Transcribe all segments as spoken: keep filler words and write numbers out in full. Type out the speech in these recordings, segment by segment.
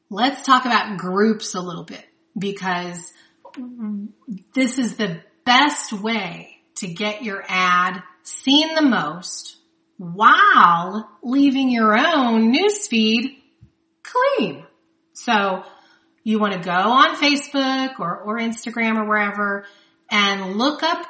let's talk about groups a little bit, because this is the best way to get your ad seen the most while leaving your own newsfeed clean. So you want to go on Facebook or, or Instagram or wherever and look up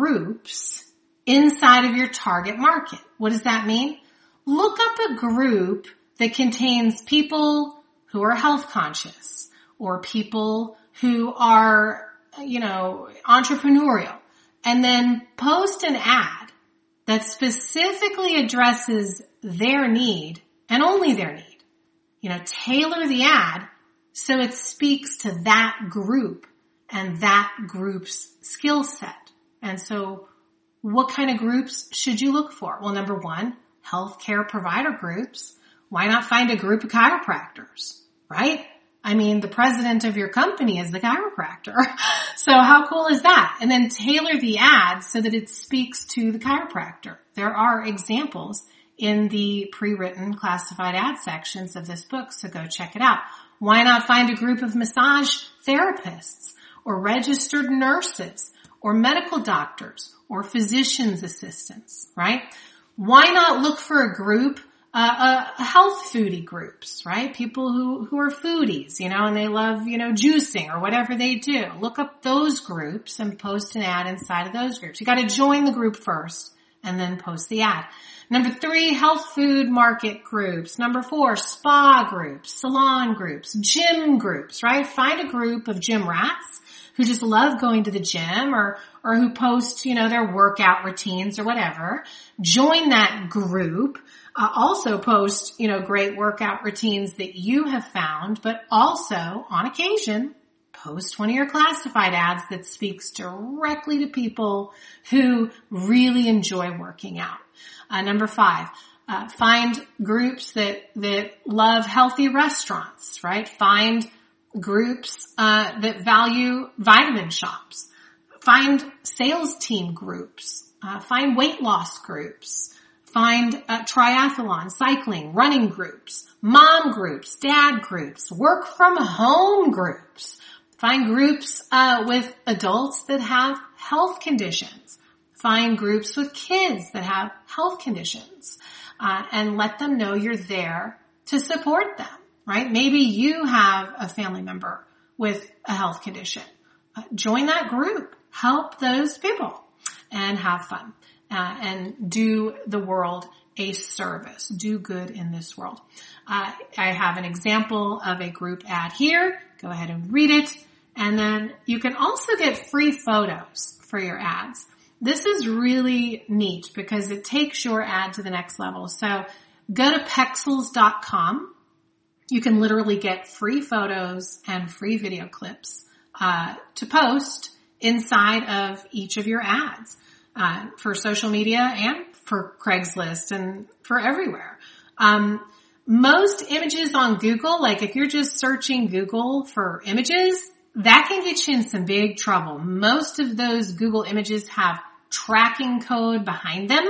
groups inside of your target market. What does that mean? Look up a group that contains people who are health conscious or people who are, you know, entrepreneurial, and then post an ad that specifically addresses their need and only their need. You know, tailor the ad so it speaks to that group and that group's skill set. And so what kind of groups should you look for? Well, number one, healthcare provider groups. Why not find a group of chiropractors, right? I mean, the president of your company is the chiropractor. So how cool is that? And then tailor the ad so that it speaks to the chiropractor. There are examples in the pre-written classified ad sections of this book, so go check it out. Why not find a group of massage therapists or registered nurses or medical doctors or physician's assistants, right? Why not look for a group Uh, uh, health foodie groups, right? People who, who are foodies, you know, and they love, you know, juicing or whatever they do. Look up those groups and post an ad inside of those groups. You got to join the group first and then post the ad. Number three, health food market groups. Number four, spa groups, salon groups, gym groups, right? Find a group of gym rats who just love going to the gym or, or who post, you know, their workout routines or whatever. Join that group. Uh, also post, you know, great workout routines that you have found, but also on occasion post one of your classified ads that speaks directly to people who really enjoy working out. Uh, number five, uh, find groups that, that love healthy restaurants, right? Find groups, uh, that value vitamin shops. Find sales team groups. Uh, find weight loss groups. Find uh, triathlon, cycling, running groups, mom groups, dad groups, work from home groups. Find groups uh, with adults that have health conditions. Find groups with kids that have health conditions, uh, and let them know you're there to support them, right? Maybe you have a family member with a health condition. Uh, join that group. Help those people and have fun. Uh, and do the world a service. Do good in this world. Uh, I have an example of a group ad here. Go ahead and read it. And then you can also get free photos for your ads. This is really neat because it takes your ad to the next level. So go to pexels dot com. You can literally get free photos and free video clips uh, to post inside of each of your ads. Uh, for social media and for Craigslist and for everywhere. Um, most images on Google, like if you're just searching Google for images, that can get you in some big trouble. Most of those Google images have tracking code behind them.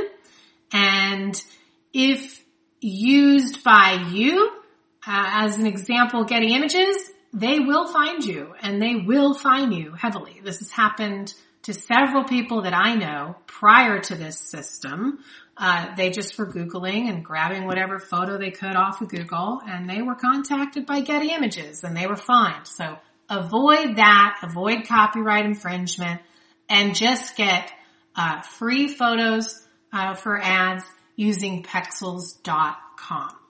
And if used by you, uh, as an example, Getty Images, they will find you and they will fine you heavily. This has happened to several people that I know prior to this system. Uh, they just were Googling and grabbing whatever photo they could off of Google, and they were contacted by Getty Images and they were fined. So avoid that, avoid copyright infringement, and just get uh, free photos uh, for ads using pexels dot com.